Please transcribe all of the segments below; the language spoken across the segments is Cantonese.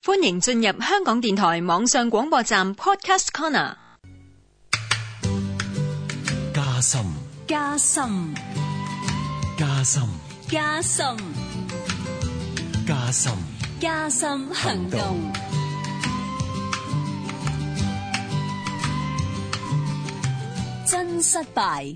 歡迎進入香港電台網上廣播站 Podcast Corner。 加深， 加深， 加深， 加深， 加深， 加深行動。真失敗。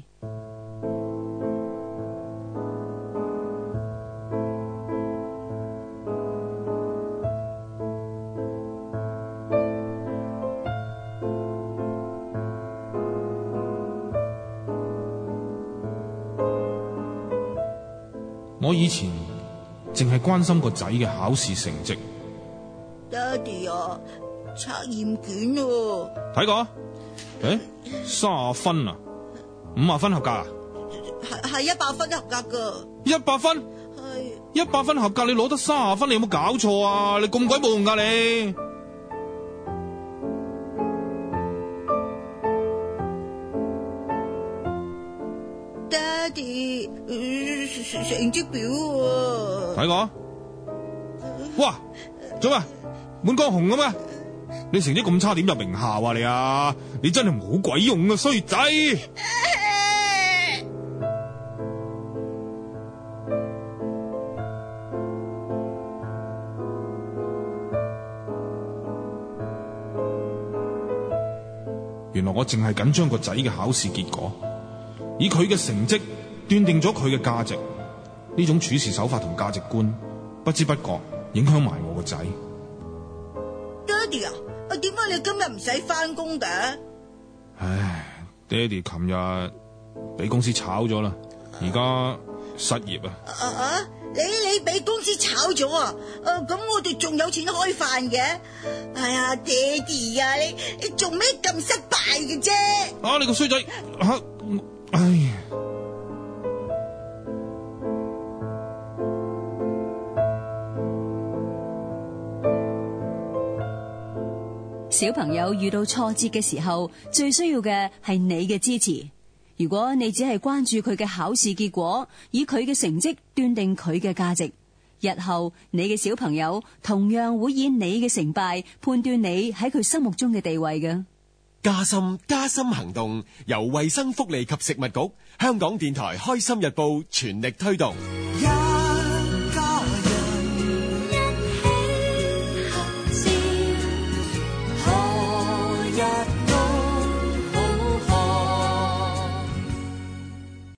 我以前淨係關心個仔嘅考試成績。 爹哋啊，測驗卷喎。 睇過？30分啊，50分合格啊？ 係100分合格噶。 100分？係100分合格，你攞得30分，你有冇搞錯啊？你咁鬼冇用噶你！ 爹哋，成績表喎。 睇過？哇，做咩？滿江紅咁啊！你成績咁差，點入名校啊你啊？你真係冇鬼用啊，衰仔！原來我淨係緊張個仔嘅考試結果，以佢嘅成績斷定咗佢嘅價值。呢種處事手法同價值觀，不知不覺影響埋我個仔。 爹哋啊，點解你今日唔使翻工嘅？ 唉，爹哋琴日俾公司炒咗啦，而家失業啊！ 你俾公司炒咗啊？咁我哋仲有錢開飯嘅？哎呀，爹哋啊，你做咩咁失敗嘅啫？ 啊，你個衰仔！哎呀！ 小朋友遇到挫折嘅時候，最需要嘅係你嘅支持。如果你只係關注佢嘅考試結果，以佢嘅成績斷定佢嘅價值，日後你嘅小朋友同樣會以你嘅成敗判斷你喺佢心目中嘅地位嘅。 加深行動由衛生福利及食物局、香港電台開心日報全力推動。